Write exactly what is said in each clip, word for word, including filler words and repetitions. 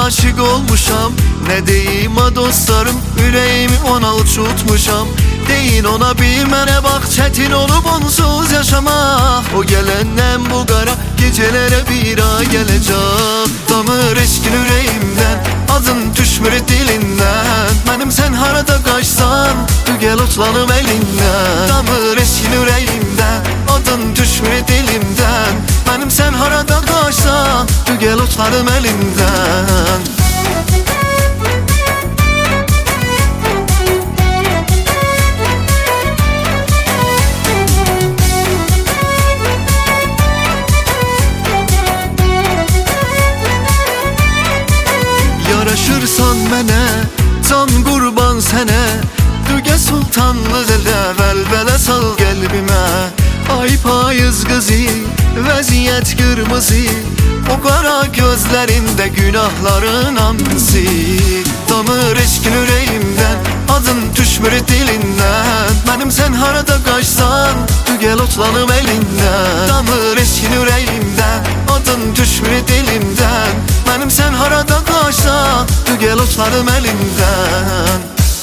aşık olmuşam. Ne deyim ha dostlarım, yüreğimi ona uçutmuşam. Deyin ona bir mənə bax, çətin olub onsuz yaşamaq. O gelenden bu qara gecelere bir ay gelecek. Damır eşkin yüreğimden, adın düşmür dilinden. Benim sen harada kaçsan, gel otlanım elinden. Damır eşkin yüreğimden, adın düşmür dilimden. Benim sen harada kaçsan, gel otlanım elinden. Yaraşırsan mənə, can qurban sənə. Dügə sultanlıq elə, vəlvələ sal qəlbimə. Ay payız qızı, vəziyyət qırmızı. O qara gözlərində günahların hamısı. Damır eşkin yüreğimdən, adın düşmür dilindən. Mənim sən harada qaçsan, dügəl otlanım elindən. Damır eşkin yüreğimdən, adın düşmür dilimdən. Mənim sən harada qaçsan, dügəl otlanım elindən.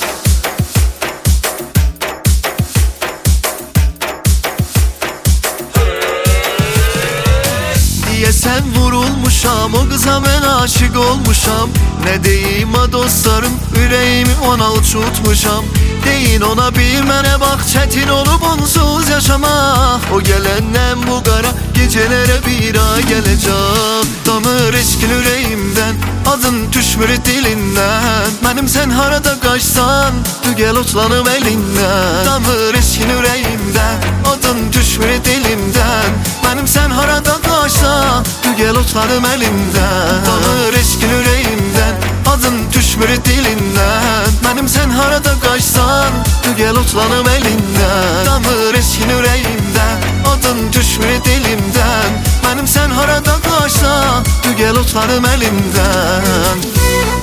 Sen vurulmuşam, o kıza ben aşık olmuşam. Ne deyim ha dostlarım, yüreğimi ona uçutmuşam. Deyin ona bir mənə bax, çətin olub onsuz yaşamaq. O gelenden bu qara gecelere bir ay gelecek. Damır eşkin yüreğimden, adın düşmür dilinden. Benim sen harada kaçsan, dügel otlanım elinden. Damır eşkin yüreğimden, adın düşmür dilimden. Benim sen harada kaçsan, dügel otlanım elinden. Damır eşkin yüreğimden, adın düşmür dilinden. Benim sen harada kaçsan, dügel otlanım elinden. Damır eşkin yüreğimden, adın düşmür dilimden. Benim sen harada kaçsan, dügel otlanım elinden.